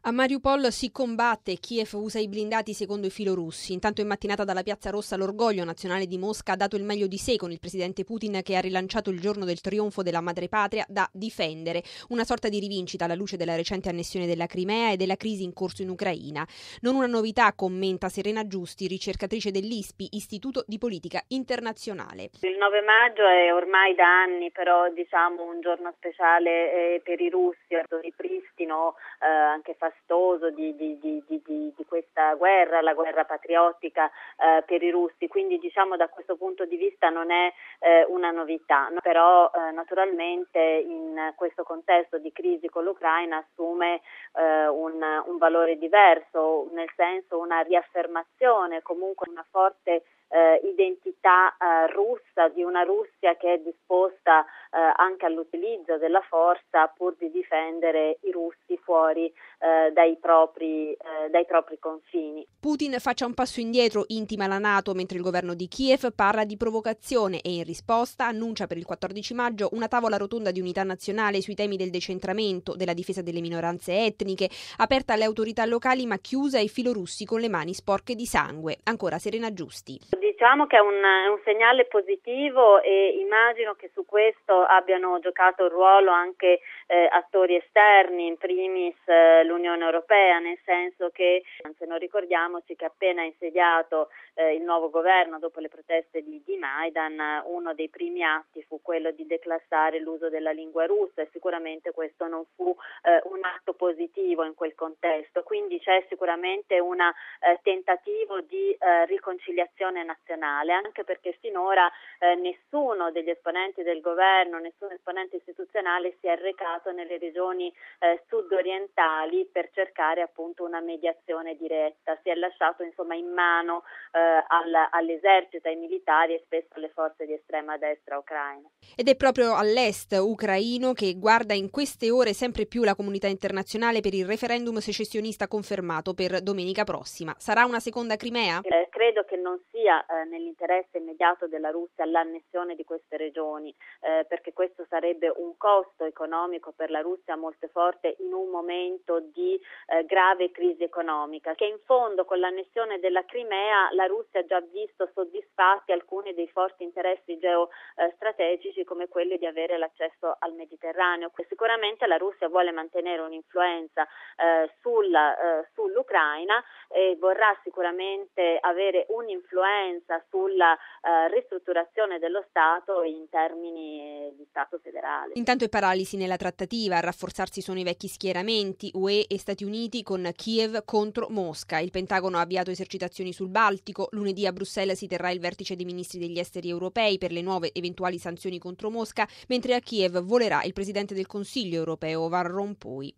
A Mariupol si combatte, Kiev usa i blindati secondo i filorussi. Intanto in mattinata dalla Piazza Rossa l'orgoglio nazionale di Mosca ha dato il meglio di sé con il presidente Putin che ha rilanciato il giorno del trionfo della madrepatria da difendere, una sorta di rivincita alla luce della recente annessione della Crimea e della crisi in corso in Ucraina. Non una novità, commenta Serena Giusti, ricercatrice dell'ISPI, Istituto di Politica Internazionale. Il 9 maggio è ormai da anni però un giorno speciale per i russi, il ripristino anche fastoso di questa guerra, la guerra patriottica per i russi, quindi da questo punto di vista non è una novità, però naturalmente in questo contesto di crisi con l'Ucraina assume un valore diverso, nel senso una riaffermazione, comunque una forte identità russa, di una Russia che è disposta anche all'utilizzo della forza pur di difendere i russi fuori dai propri confini. Putin faccia un passo indietro, intima la NATO, mentre il governo di Kiev parla di provocazione e in risposta annuncia per il 14 maggio una tavola rotonda di unità nazionale sui temi del decentramento, della difesa delle minoranze etniche, aperta alle autorità locali ma chiusa ai filorussi con le mani sporche di sangue. Ancora Serena Giusti. Diciamo che è un segnale positivo e immagino che su questo abbiano giocato un ruolo anche attori esterni, in primis l'Unione Europea, nel senso che, se non ricordiamoci che appena insediato il nuovo governo dopo le proteste di Maidan, uno dei primi atti fu quello di declassare l'uso della lingua russa e sicuramente questo non fu un atto positivo in quel contesto, quindi c'è sicuramente un tentativo di riconciliazione nazionale, anche perché finora nessuno degli esponenti del governo, nessun esponente istituzionale si è recato nelle regioni sud-orientali per cercare appunto una mediazione diretta, si è lasciato in mano all'esercito, ai militari e spesso alle forze di estrema destra ucraine. Ed è proprio all'est ucraino che guarda in queste ore sempre più la comunità internazionale per il referendum secessionista confermato per domenica prossima. Sarà una seconda Crimea? Credo che non sia nell'interesse immediato della Russia l'annessione di queste regioni, perché questo sarebbe un costo economico per la Russia molto forte in un momento di grave crisi economica, che in fondo con l'annessione della Crimea la Russia ha già visto soddisfatti alcuni dei forti interessi geostrategici come quelli di avere l'accesso al Mediterraneo. Sicuramente la Russia vuole mantenere un'influenza sull'Ucraina e vorrà sicuramente avere un'influenza sulla ristrutturazione dello Stato in termini di Stato federale. Intanto è paralisi nella trattativa, a rafforzarsi sono i vecchi schieramenti UE e Stati Uniti con Kiev contro Mosca. Il Pentagono ha avviato esercitazioni sul Baltico, lunedì a Bruxelles si terrà il vertice dei ministri degli esteri europei per le nuove eventuali sanzioni contro Mosca, mentre a Kiev volerà il presidente del Consiglio europeo Van Rompuy.